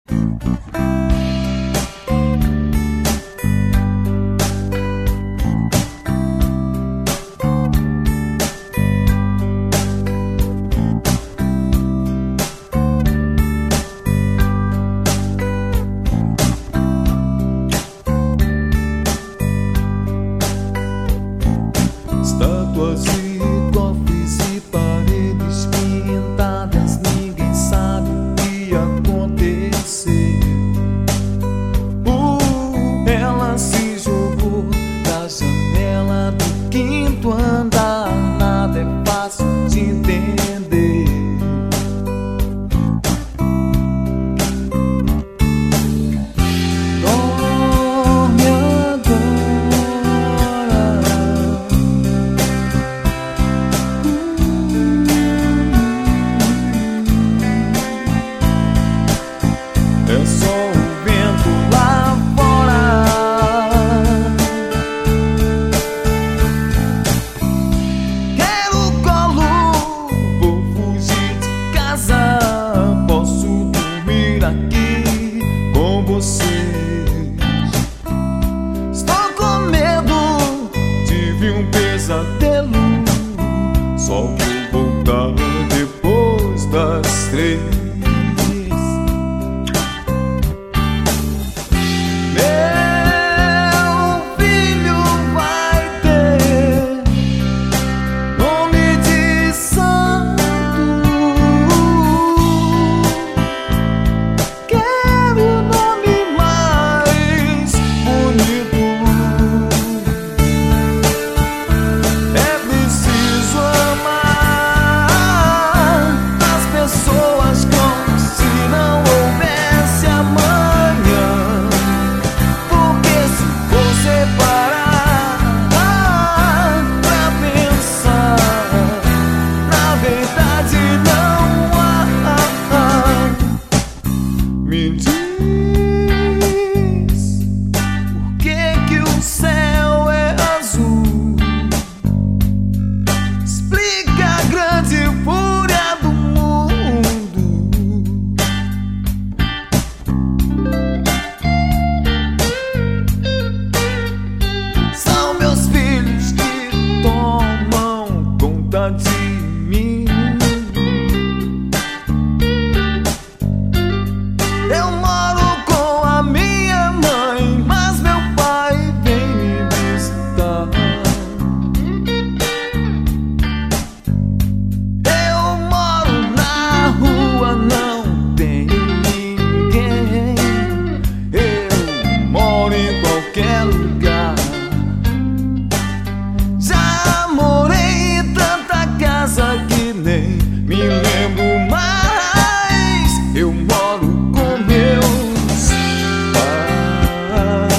Estátuas e cofres e paredes pintadas, ninguém sabe o que aconteceu. Ela se jogou da janela do quinto andar, nada é fácil de entender. Dorme agora. É só o vento lá fora. Quero colo, vou fugir de casa. Posso dormir aqui com vocês. Estou com medo, tive um pesadelo. Só vou voltar depois das 3. Me diz por que o céu é azul. Explica a grande fúria do mundo. São meus filhos que tomam conta de mim. Eu moro com a minha mãe, mas meu pai vem me visitar. Eu moro na rua, não tem ninguém. Eu moro em qualquer lugar. Já morei em tanta casa que nem me lembro mais. Eu moro com meus pais.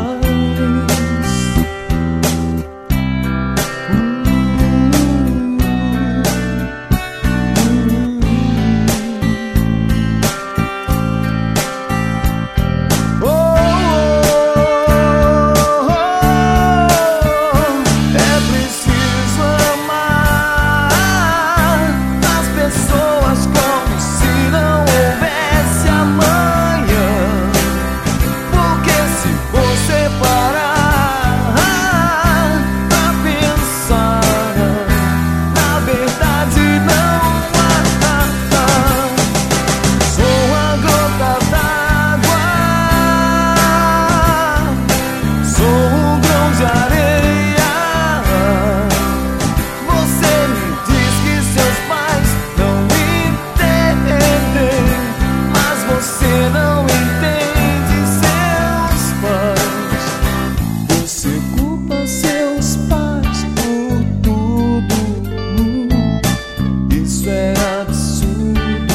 É preciso amar as pessoas como se não houvesse amanhã. Porque se você parar pra pensar, na verdade não há. Sou a gota d'água, sou um grão de areia. Você me diz que seus pais não entendem, mas você não entende seus pais. Você culpa seus pais por tudo. Isso é absurdo.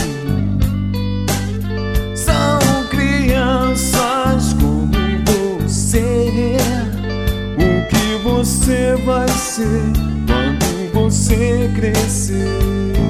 São crianças como você. O que você vai ser quando você crescer?